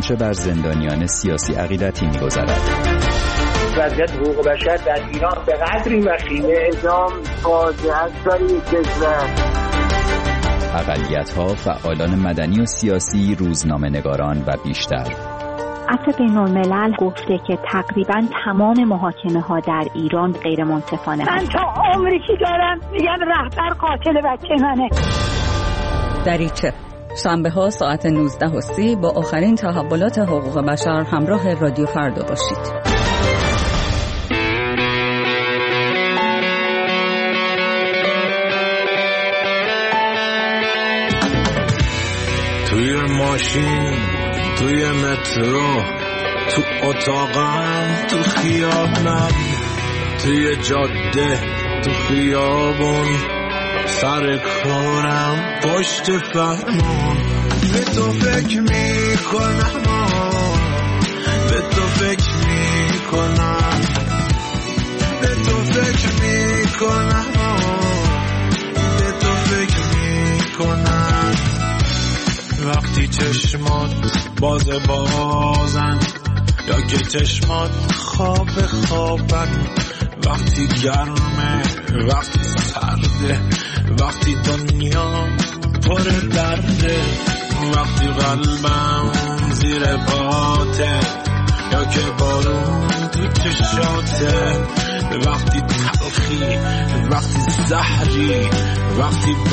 آنچه بر زندانیان سیاسی عقیدتی می‌گذرد. وضعیت حقوق بشر در ایران به قدری وخیمه، اعدام فاجعه است برای کشور. اقلیت‌ها، فعالان مدنی و سیاسی، روزنامه‌نگاران و بیشتر. عفو بین‌الملل گفته که تقریباً تمام محاکمه‌ها در ایران غیر منصفانه است. من تا عمری که دارم میگم رهبر قاتل بچه منه. دریچه شنبه‌ها ساعت 19:30 با آخرین تحولات حقوق بشر همراه رادیو فردا باشید. توی ماشین، توی مترو، تو اتاقم، تو خیابونم، توی جاده، تو خیابون، سر کارم، پشت فرمون. به تو فکر میکنم، به تو فکر میکنم، به تو فکر میکنم، به تو فکر میکنم. وقتی چشمات بازن یا که چشمات خوابن، وقتی گرمه، وقتی سرده، وقتی دنیا پر درده، وقتی قلبم زیر باته یا که بارون تو چشاته، وقتی تلخی، وقتی زهری، وقتی